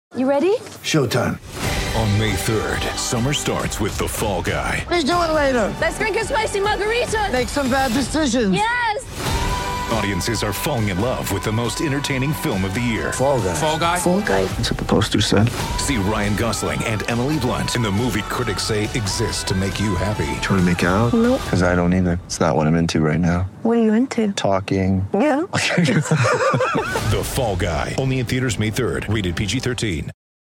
You ready? Showtime. On May 3rd, summer starts with The Fall Guy. Let's do it later. Let's drink a spicy margarita. Make some bad decisions. Yes! Audiences are falling in love with the most entertaining film of the year. Fall Guy. Fall Guy? Fall guy. That's what the poster said. See Ryan Gosling and Emily Blunt in the movie critics say exists to make you happy. Trying to make it out? Nope. Because I don't either. It's not what I'm into right now. What are you into? Talking. Yeah. The Fall Guy. Only in theaters May 3rd. Rated PG-13.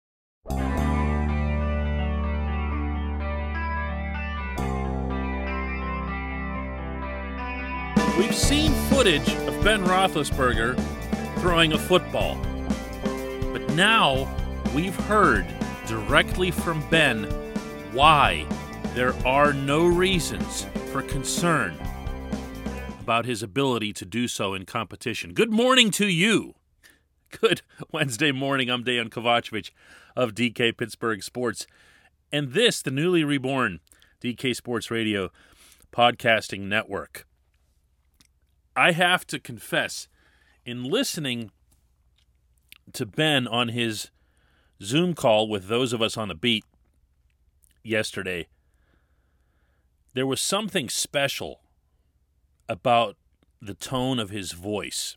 We've seen footage of Ben Roethlisberger throwing a football. But now we've heard directly from Ben why there are no reasons for concern about his ability to do so in competition. Good morning to you. Good Wednesday morning. I'm Dejan Kovacevic of DK Pittsburgh Sports. And this, the newly reborn DK Sports Radio podcasting network. I have to confess, in listening to Ben on his Zoom call with those of us on the beat yesterday, there was something special about the tone of his voice.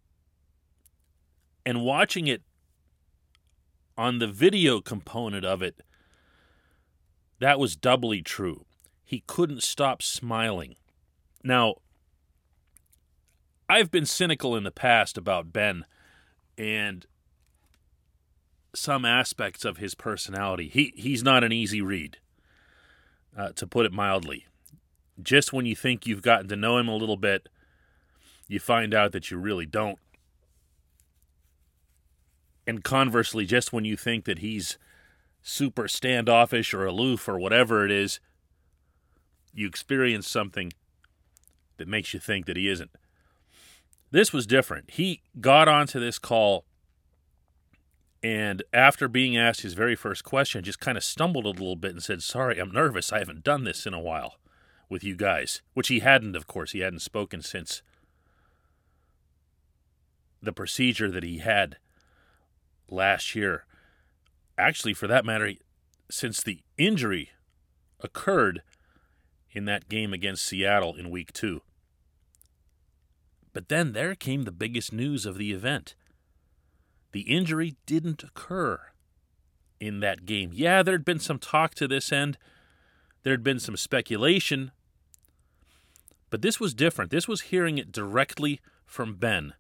And watching it on the video component of it, that was doubly true. He couldn't stop smiling. Now, I've been cynical in the past about Ben and some aspects of his personality. He's not an easy read, to put it mildly. Just when you think you've gotten to know him a little bit, you find out that you really don't. And conversely, just when you think that he's super standoffish or aloof or whatever it is, you experience something that makes you think that he isn't. This was different. He got onto this call, and after being asked his very first question, just kind of stumbled a little bit and said, "Sorry, I'm nervous. I haven't done this in a while with you guys," which he hadn't, of course. He hadn't spoken since the procedure that he had last year. Actually, for that matter, since the injury occurred in that game against Seattle in Week 2. But then there came the biggest news of the event. The injury didn't occur in that game. Yeah, there had been some talk to this end. There had been some speculation. But this was different. This was hearing it directly from Ben.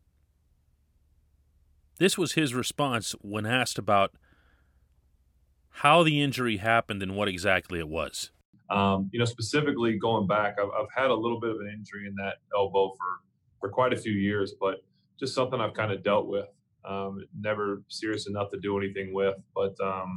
This was his response when asked about how the injury happened and what exactly it was. Specifically going back, I've had a little bit of an injury in that elbow for quite a few years, but just something I've kind of dealt with. Never serious enough to do anything with, but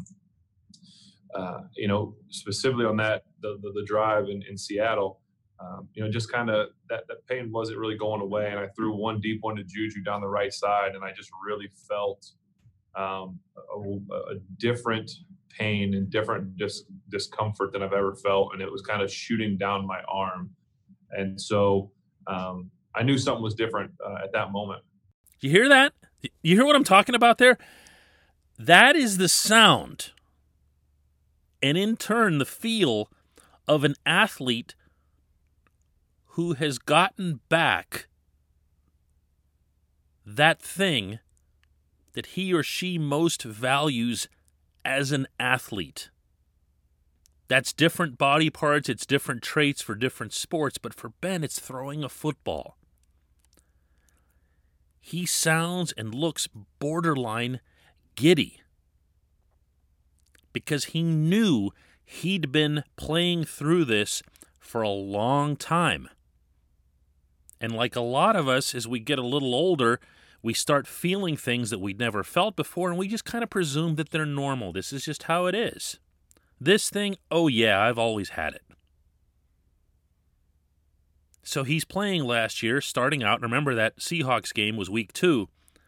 specifically on that the drive in Seattle, just kind of that pain wasn't really going away, and I threw one deep one to Juju down the right side, and I just really felt a different pain and different discomfort than I've ever felt, and it was kind of shooting down my arm, and so I knew something was different at that moment. You hear that? You hear what I'm talking about there? That is the sound, and in turn, the feel of an athlete who has gotten back that thing that he or she most values as an athlete. That's different body parts, it's different traits for different sports, but for Ben, it's throwing a football. He sounds and looks borderline giddy because he knew he'd been playing through this for a long time. And like a lot of us, as we get a little older, we start feeling things that we'd never felt before, and we just kind of presume that they're normal. This is just how it is. This thing, oh yeah, I've always had it. So he's playing last year, starting out. Remember that Seahawks game was Week 2.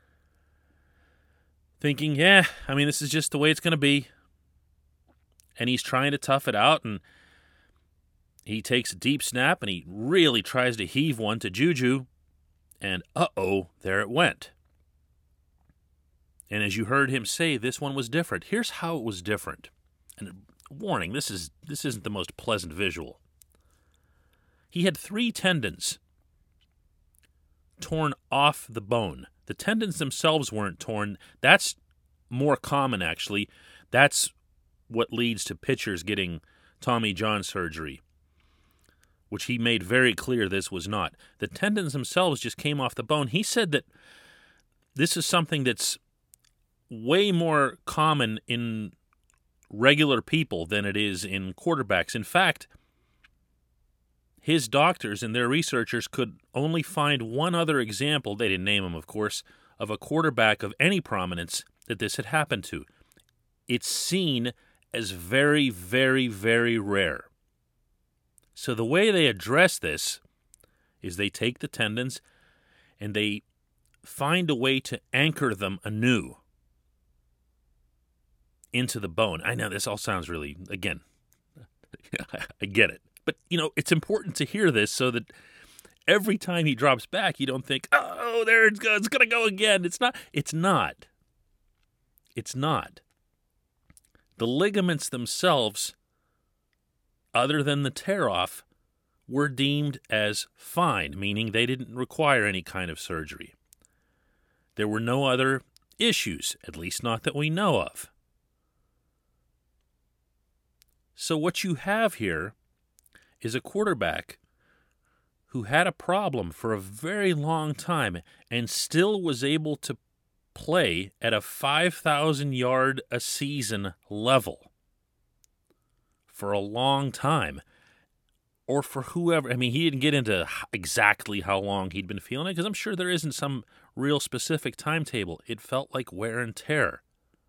Thinking, this is just the way it's going to be. And he's trying to tough it out, and he takes a deep snap, and he really tries to heave one to Juju, and there it went. And as you heard him say, this one was different. Here's how it was different. And warning, this isn't the most pleasant visual. He had 3 tendons torn off the bone. The tendons themselves weren't torn. That's more common, actually. That's what leads to pitchers getting Tommy John surgery, which he made very clear this was not. The tendons themselves just came off the bone. He said that this is something that's way more common in regular people than it is in quarterbacks. In fact, his doctors and their researchers could only find one other example, they didn't name him, of course, of a quarterback of any prominence that this had happened to. It's seen as very, very, very rare. So the way they address this is they take the tendons and they find a way to anchor them anew into the bone. I know this all sounds really, again, I get it. But, it's important to hear this so that every time he drops back, you don't think, oh, there it's going to go again. It's not. The ligaments themselves, other than the tear-off, were deemed as fine, meaning they didn't require any kind of surgery. There were no other issues, at least not that we know of. So what you have here is a quarterback who had a problem for a very long time and still was able to play at a 5,000-yard-a-season level for a long time, or for whoever. I mean, he didn't get into exactly how long he'd been feeling it, because I'm sure there isn't some real specific timetable. It felt like wear and tear.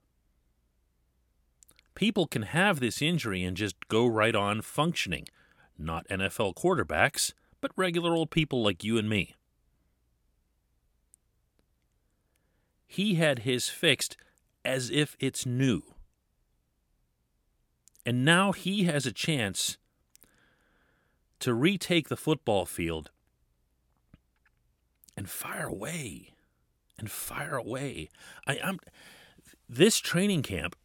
People can have this injury and just go right on functioning. Not NFL quarterbacks, but regular old people like you and me. He had his fixed as if it's new. And now he has a chance to retake the football field and fire away. This training camp,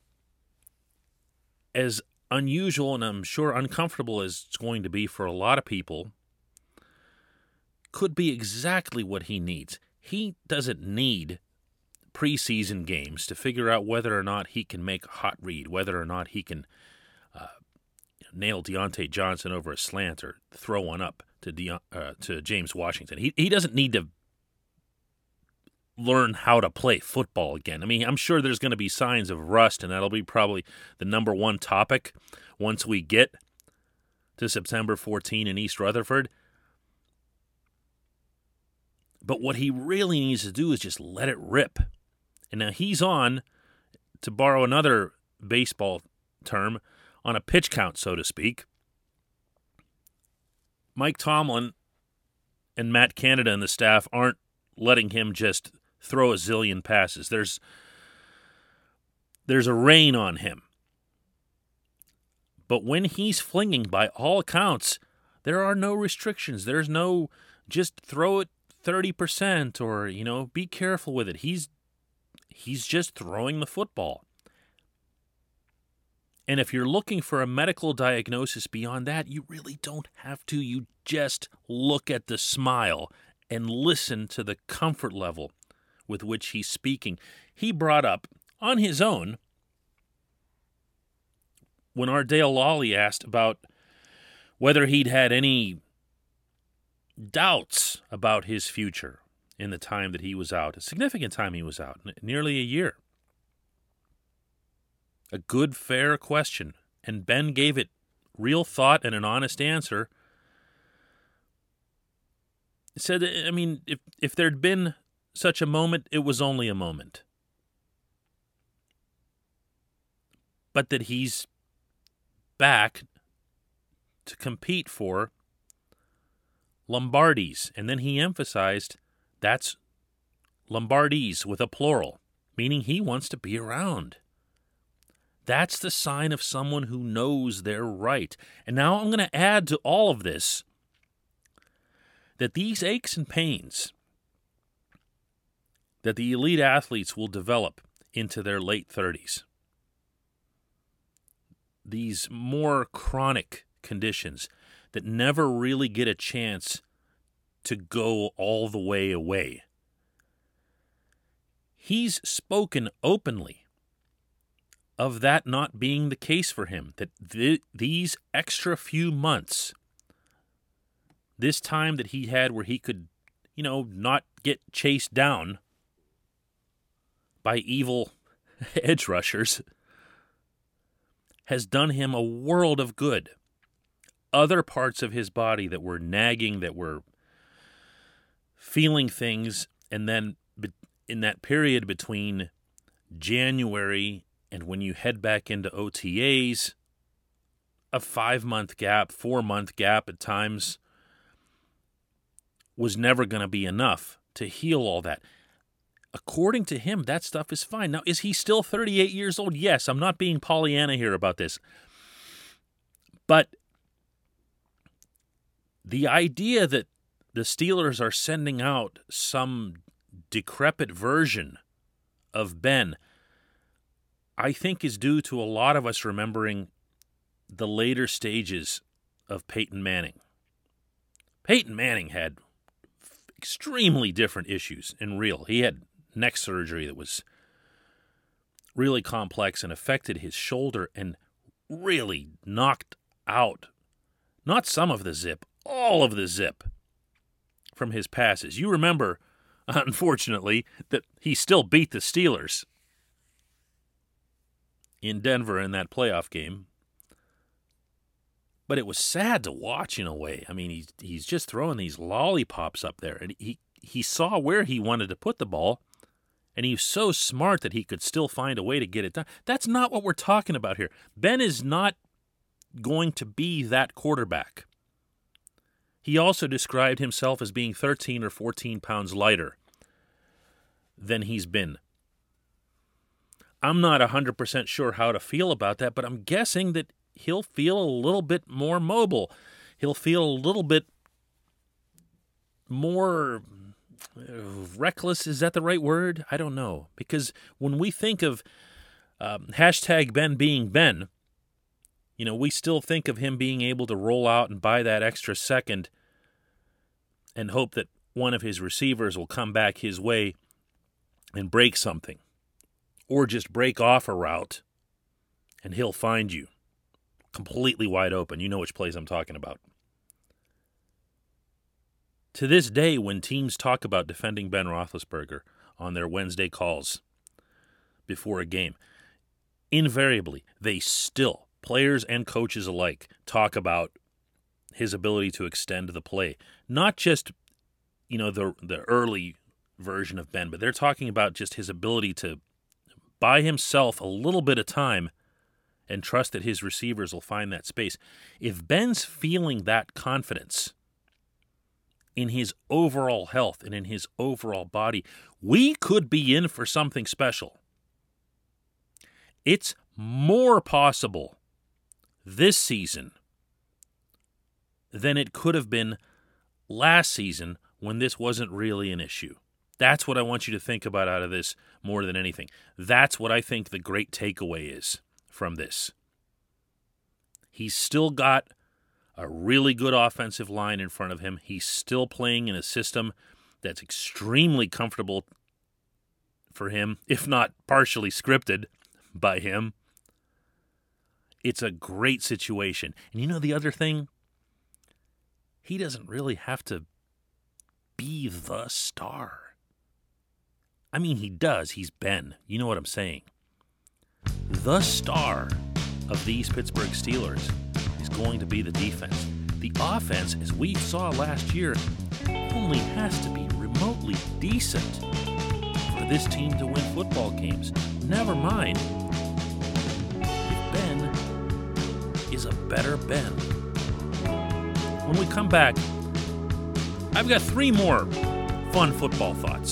as unusual and I'm sure uncomfortable as it's going to be for a lot of people, could be exactly what he needs. He doesn't need preseason games to figure out whether or not he can make a hot read, whether or not he can nail Deontay Johnson over a slant or throw one up to James Washington. He doesn't need to learn how to play football again. I mean, I'm sure there's going to be signs of rust, and that'll be probably the number one topic once we get to September 14 in East Rutherford. But what he really needs to do is just let it rip. And now he's on, to borrow another baseball term, on a pitch count, so to speak. Mike Tomlin and Matt Canada and the staff aren't letting him just throw a zillion passes. There's a rein on him. But when he's flinging, by all accounts, there are no restrictions. There's no just throw it 30% or, be careful with it. He's just throwing the football. And if you're looking for a medical diagnosis beyond that, you really don't have to. You just look at the smile and listen to the comfort level with which he's speaking. He brought up, on his own, when Ardale Lawley asked about whether he'd had any doubts about his future in the time that he was out, a significant time he was out, nearly a year. A good, fair question, and Ben gave it real thought and an honest answer. He said, I mean, if there'd been such a moment, it was only a moment. But that he's back to compete for Lombardies. And then he emphasized that's Lombardies with a plural, meaning he wants to be around. That's the sign of someone who knows they're right. And now I'm going to add to all of this that these aches and pains that the elite athletes will develop into their late 30s. These more chronic conditions that never really get a chance to go all the way away. He's spoken openly of that not being the case for him, that these extra few months, this time that he had where he could, not get chased down by evil edge rushers, has done him a world of good. Other parts of his body that were nagging, that were feeling things, and then in that period between January and when you head back into OTAs, a 5-month gap, 4-month gap at times, was never going to be enough to heal all that. According to him, that stuff is fine. Now, is he still 38 years old? Yes, I'm not being Pollyanna here about this. But the idea that the Steelers are sending out some decrepit version of Ben, I think is due to a lot of us remembering the later stages of Peyton Manning. Peyton Manning had extremely different issues in real. He had neck surgery that was really complex and affected his shoulder and really knocked out not some of the zip, all of the zip from his passes. You remember, unfortunately, that he still beat the Steelers in Denver in that playoff game. But it was sad to watch in a way. I mean, he's just throwing these lollipops up there. And he saw where he wanted to put the ball, and he was so smart that he could still find a way to get it done. That's not what we're talking about here. Ben is not going to be that quarterback. He also described himself as being 13 or 14 pounds lighter than he's been. I'm not 100% sure how to feel about that, but I'm guessing that he'll feel a little bit more mobile. He'll feel a little bit more reckless. Is that the right word? I don't know. Because when we think of hashtag Ben being Ben, we still think of him being able to roll out and buy that extra second and hope that one of his receivers will come back his way and break something. Or just break off a route and he'll find you completely wide open. You know which plays I'm talking about. To this day, when teams talk about defending Ben Roethlisberger on their Wednesday calls before a game, invariably, they still, players and coaches alike, talk about his ability to extend the play. Not just, the early version of Ben, but they're talking about just his ability to buy himself a little bit of time and trust that his receivers will find that space. If Ben's feeling that confidence in his overall health and in his overall body, we could be in for something special. It's more possible this season than it could have been last season when this wasn't really an issue. That's what I want you to think about out of this more than anything. That's what I think the great takeaway is from this. He's still got a really good offensive line in front of him. He's still playing in a system that's extremely comfortable for him, if not partially scripted by him. It's a great situation. And the other thing? He doesn't really have to be the star. I mean, he does. He's Ben. You know what I'm saying. The star of these Pittsburgh Steelers is going to be the defense. The offense, as we saw last year, only has to be remotely decent for this team to win football games. Never mind if Ben is a better Ben. When we come back, I've got 3 more fun football thoughts.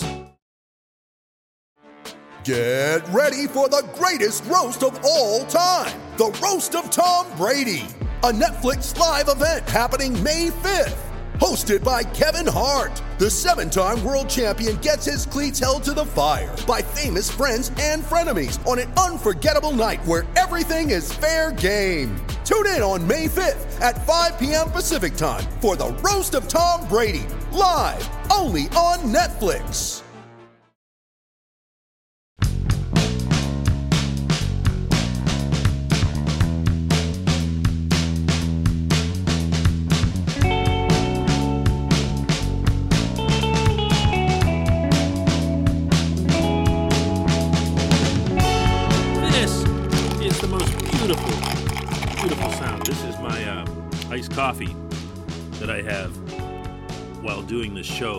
Get ready for the greatest roast of all time, the Roast of Tom Brady, a Netflix live event happening May 5th. Hosted by Kevin Hart, the 7-time world champion gets his cleats held to the fire by famous friends and frenemies on an unforgettable night where everything is fair game. Tune in on May 5th at 5 p.m. Pacific time for the Roast of Tom Brady, live only on Netflix. Beautiful sound. This is my iced coffee that I have while doing this show.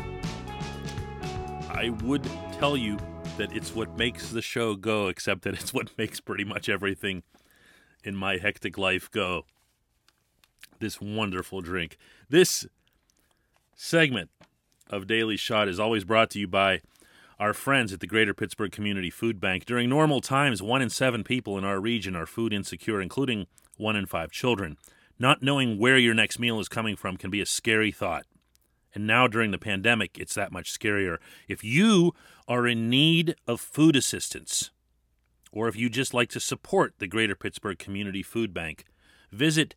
I would tell you that it's what makes the show go, except that it's what makes pretty much everything in my hectic life go. This wonderful drink. This segment of Daily Shot is always brought to you by our friends at the Greater Pittsburgh Community Food Bank. During normal times, 1 in 7 people in our region are food insecure, including 1 in 5 children. Not knowing where your next meal is coming from can be a scary thought. And now during the pandemic, it's that much scarier. If you are in need of food assistance, or if you just like to support the Greater Pittsburgh Community Food Bank, visit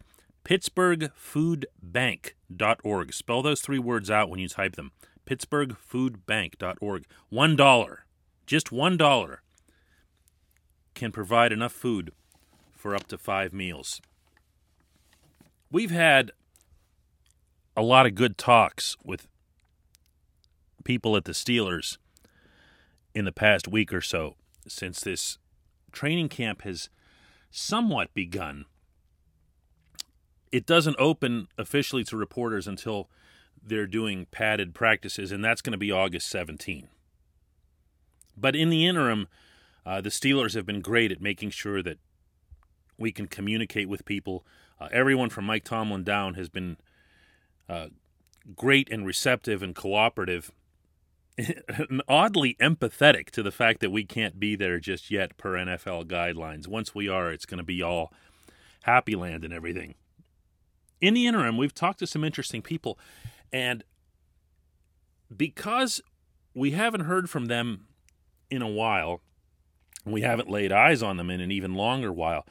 pittsburghfoodbank.org. Spell those 3 words out when you type them. pittsburghfoodbank.org. $1, just $1, can provide enough food for up to 5 meals. We've had a lot of good talks with people at the Steelers in the past week or so, since this training camp has somewhat begun. It doesn't open officially to reporters until they're doing padded practices, and that's going to be August 17. But in the interim, the Steelers have been great at making sure that we can communicate with people. Everyone from Mike Tomlin down has been great and receptive and cooperative, and oddly empathetic to the fact that we can't be there just yet per NFL guidelines. Once we are, it's going to be all happy land and everything. In the interim, we've talked to some interesting people. And because we haven't heard from them in a while, we haven't laid eyes on them in an even longer while,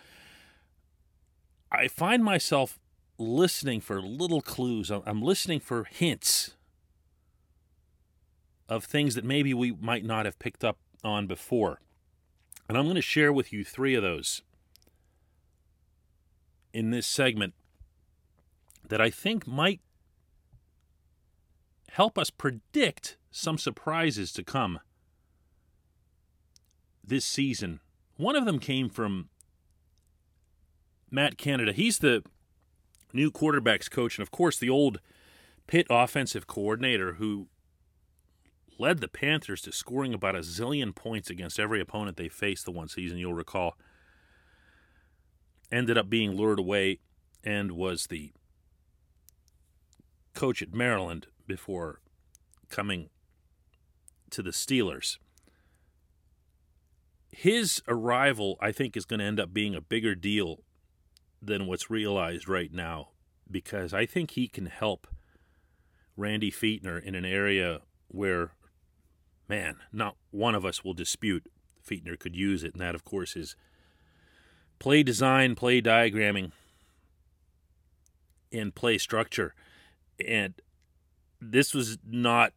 I find myself listening for little clues. I'm listening for hints of things that maybe we might not have picked up on before. And I'm going to share with you 3 of those in this segment that I think might help us predict some surprises to come this season. One of them came from Matt Canada. He's the new quarterbacks coach, and of course the old Pitt offensive coordinator who led the Panthers to scoring about 1 zillion points against every opponent they faced the one season, you'll recall. Ended up being lured away and was the coach at Maryland before coming to the Steelers. His arrival, I think, is going to end up being a bigger deal than what's realized right now, because I think he can help Randy Fichtner in an area where, man, not one of us will dispute Fichtner could use it, and that, of course, is play design, play diagramming, and play structure. And this was not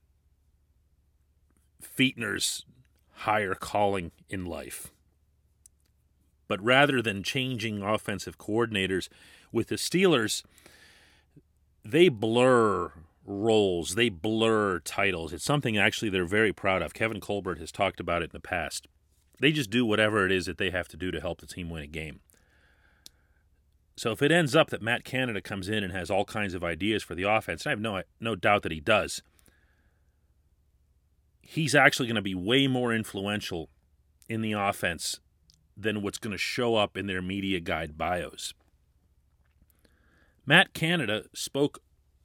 Fichtner's higher calling in life. But rather than changing offensive coordinators with the Steelers, they blur roles, they blur titles. It's something actually they're very proud of. Kevin Colbert has talked about it in the past. They just do whatever it is that they have to do to help the team win a game. So if it ends up that Matt Canada comes in and has all kinds of ideas for the offense, and I have no doubt that he does, he's actually going to be way more influential in the offense than what's going to show up in their media guide bios. Matt Canada spoke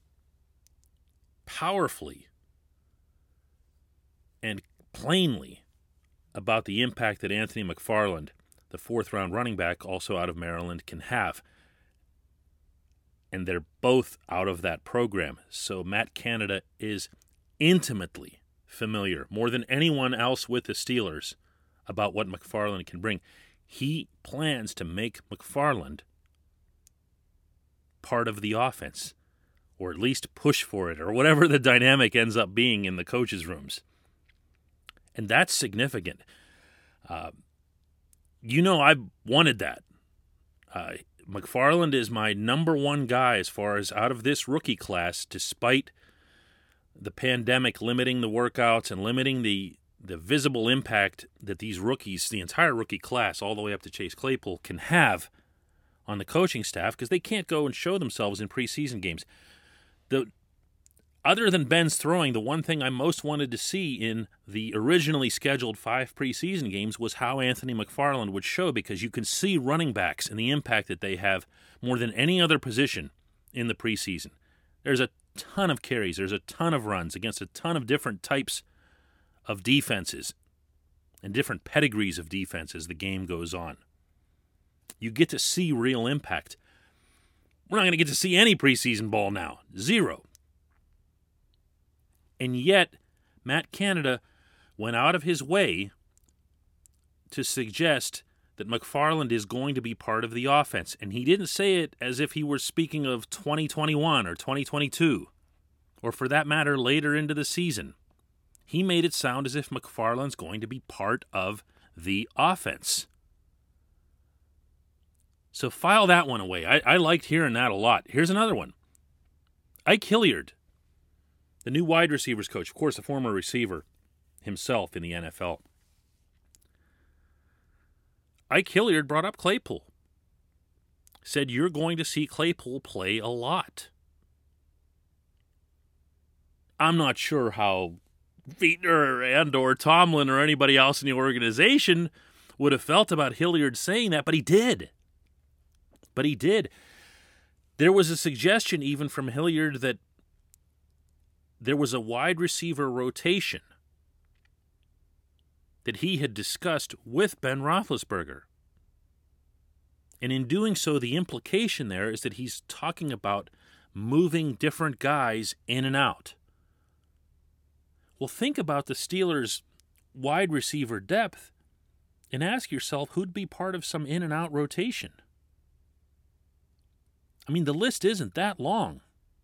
powerfully and plainly about the impact that Anthony McFarland, the 4th-round running back, also out of Maryland, can have. and they're both out of that program. So Matt Canada is intimately familiar, more than anyone else with the Steelers, about what McFarland can bring. He plans to make McFarland part of the offense, or at least push for it, or whatever the dynamic ends up being in the coaches' rooms. And that's significant. I've wanted that. McFarland is my number one guy as far as out of this rookie class, despite the pandemic limiting the workouts and limiting the visible impact that these rookies, the entire rookie class, all the way up to Chase Claypool, can have on the coaching staff, because they can't go and show themselves in preseason games. Other than Ben's throwing, the one thing I most wanted to see in the originally scheduled 5 preseason games was how Anthony McFarland would show, because you can see running backs and the impact that they have more than any other position in the preseason. There's a ton of carries. There's a ton of runs against a ton of different types of defenses and different pedigrees of defense as the game goes on. You get to see real impact. We're not going to get to see any preseason ball now. 0. And yet, Matt Canada went out of his way to suggest that McFarland is going to be part of the offense. And he didn't say it as if he were speaking of 2021 or 2022, or for that matter, later into the season. He made it sound as if McFarland's going to be part of the offense. So file that one away. I liked hearing that a lot. Here's another one. Ike Hilliard, the new wide receivers coach, of course, a former receiver himself in the NFL. Ike Hilliard brought up Claypool. Said you're going to see Claypool play a lot. I'm not sure how Fiedner and or Tomlin or anybody else in the organization would have felt about Hilliard saying that, but he did. There was a suggestion even from Hilliard that there was a wide receiver rotation that he had discussed with Ben Roethlisberger. And in doing so, the implication there is that he's talking about moving different guys in and out. Well, think about the Steelers' wide receiver depth and ask yourself who'd be part of some in and out rotation. I mean, the list isn't that long.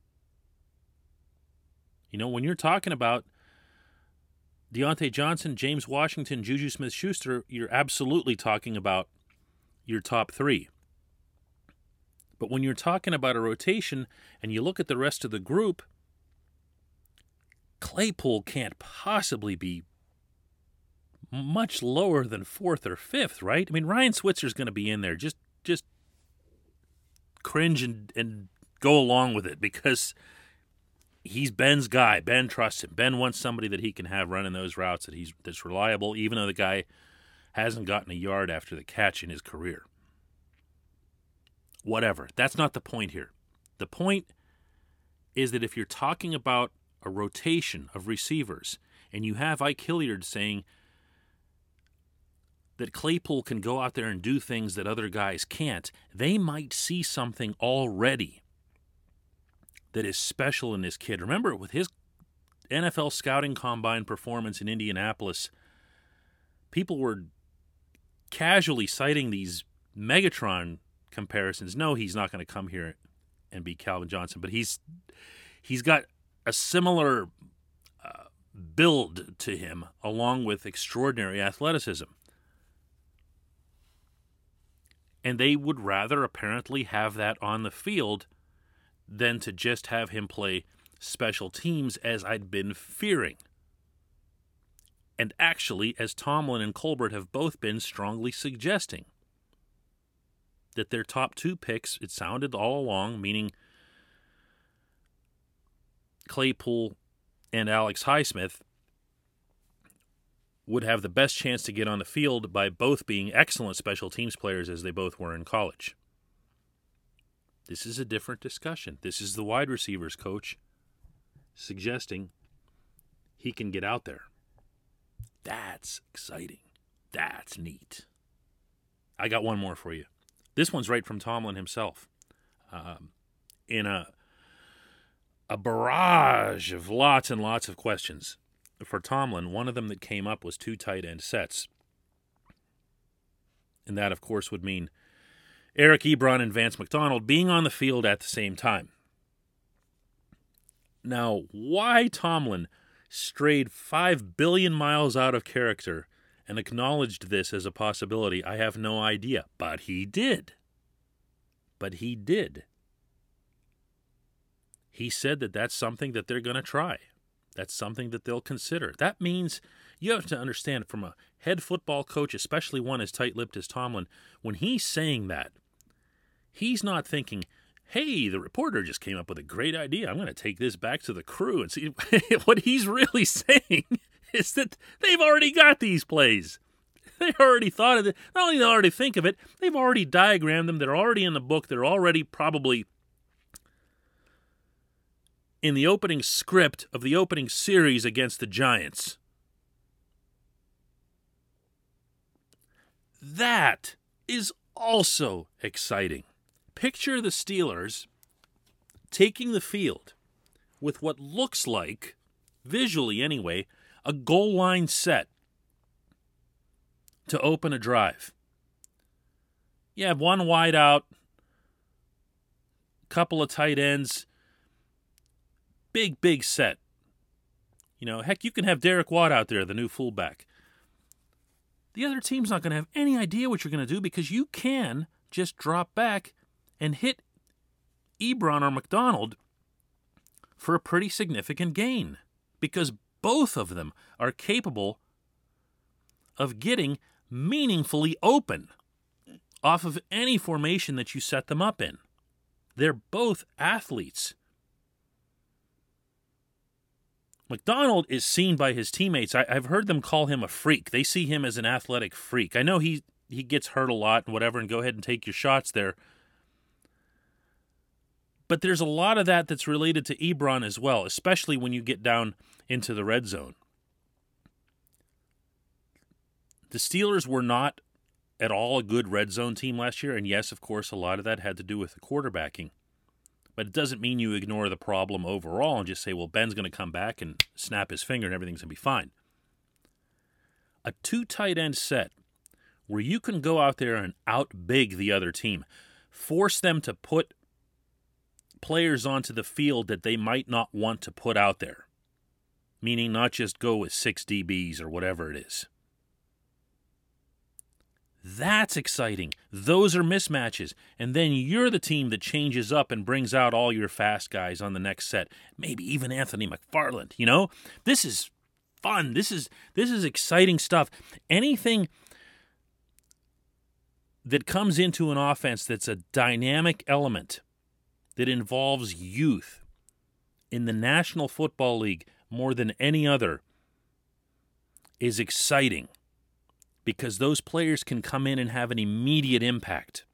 You know, when you're talking about Deontay Johnson, James Washington, Juju Smith-Schuster, you're absolutely talking about your top 3. But when you're talking about a rotation and you look at the rest of the group, Claypool can't possibly be much lower than 4th or 5th, right? I mean, Ryan Switzer's going to be in there. Just cringe and go along with it, because he's Ben's guy. Ben trusts him. Ben wants somebody that he can have running those routes that's reliable, even though the guy hasn't gotten a yard after the catch in his career. Whatever. That's not the point here. The point is that if you're talking about a rotation of receivers and you have Ike Hilliard saying that Claypool can go out there and do things that other guys can't, they might see something already that is special in this kid. Remember, with his NFL scouting combine performance in Indianapolis, people were casually citing these Megatron comparisons. No, he's not going to come here and be Calvin Johnson, but he's got a similar build to him, along with extraordinary athleticism. And they would rather apparently have that on the field than to just have him play special teams, as I'd been fearing. And actually, as Tomlin and Colbert have both been strongly suggesting, that their top 2 picks, it sounded all along, meaning Claypool and Alex Highsmith, would have the best chance to get on the field by both being excellent special teams players as they both were in college. This is a different discussion. This is the wide receivers coach suggesting he can get out there. That's exciting. That's neat. I got one more for you. This one's right from Tomlin himself. in a barrage of lots and lots of questions for Tomlin. One of them that came up was 2 tight end sets. And that, of course, would mean Eric Ebron and Vance McDonald being on the field at the same time. Now, why Tomlin strayed 5 billion miles out of character and acknowledged this as a possibility, I have no idea. But he did. He said that that's something that they're going to try. That's something that they'll consider. That means you have to understand, from a head football coach, especially one as tight-lipped as Tomlin, when he's saying that, he's not thinking, hey, the reporter just came up with a great idea. I'm going to take this back to the crew and see. What he's really saying is that they've already got these plays. They already thought of it. Not only do they already think of it, they've already diagrammed them. They're already in the book. They're already probably in the opening script of the opening series against the Giants. That is also exciting. Picture the Steelers taking the field with what looks like, visually anyway, a goal line set to open a drive. You have one wide out, couple of tight ends, big set. Heck, you can have Derek Watt out there, the new fullback. The other team's not going to have any idea what you're going to do because you can just drop back and hit Ebron or McDonald for a pretty significant gain, because both of them are capable of getting meaningfully open off of any formation that you set them up in. They're both athletes. McDonald is seen by his teammates. I've heard them call him a freak. They see him as an athletic freak. I know he gets hurt a lot and whatever, and go ahead and take your shots there. But there's a lot of that that's related to Ebron as well, especially when you get down into the red zone. The Steelers were not at all a good red zone team last year, and yes, of course, a lot of that had to do with the quarterbacking. But it doesn't mean you ignore the problem overall and just say, well, Ben's going to come back and snap his finger and everything's going to be fine. A 2 tight end set where you can go out there and out-big the other team, force them to put players onto the field that they might not want to put out there, meaning not just go with 6 DBs or whatever it is. That's exciting. Those are mismatches. And then you're the team that changes up and brings out all your fast guys on the next set. Maybe even Anthony McFarland. This is fun. This is exciting stuff. Anything that comes into an offense that's a dynamic element that involves youth in the National Football League more than any other is exciting, because those players can come in and have an immediate impact.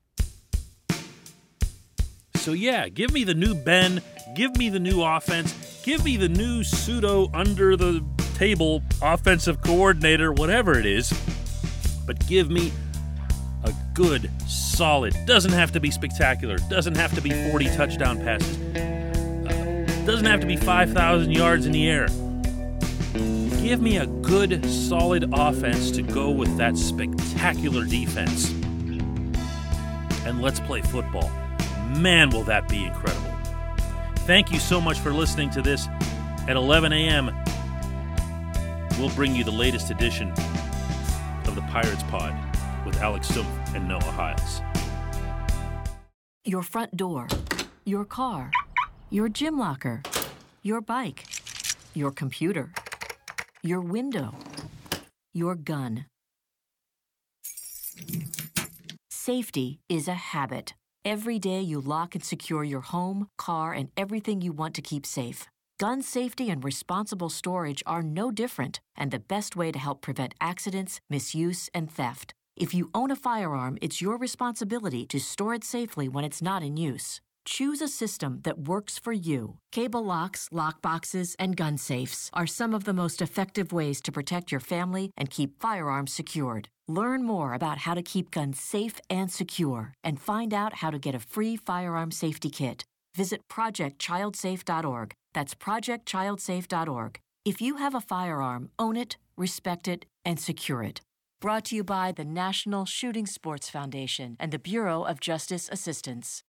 So yeah, give me the new Ben, give me the new offense, give me the new pseudo under-the-table offensive coordinator, whatever it is, but give me a good, solid, doesn't have to be spectacular, doesn't have to be 40 touchdown passes, doesn't have to be 5,000 yards in the air. Give me a good, solid offense to go with that spectacular defense. And let's play football. Man, will that be incredible. Thank you so much for listening to this. At 11 a.m., we'll bring you the latest edition of the Pirates Pod with Alex Stumpf and Noah Hiles. Your front door, your car, your gym locker, your bike, your computer, your window, your gun. Safety is a habit. Every day you lock and secure your home, car, and everything you want to keep safe. Gun safety and responsible storage are no different, and the best way to help prevent accidents, misuse, and theft. If you own a firearm, it's your responsibility to store it safely when it's not in use. Choose a system that works for you. Cable locks, lock boxes, and gun safes are some of the most effective ways to protect your family and keep firearms secured. Learn more about how to keep guns safe and secure, and find out how to get a free firearm safety kit. visit projectchildsafe.org. That's projectchildsafe.org. If you have a firearm, own it, respect it, and secure it. Brought to you by the National Shooting Sports Foundation and the Bureau of Justice Assistance.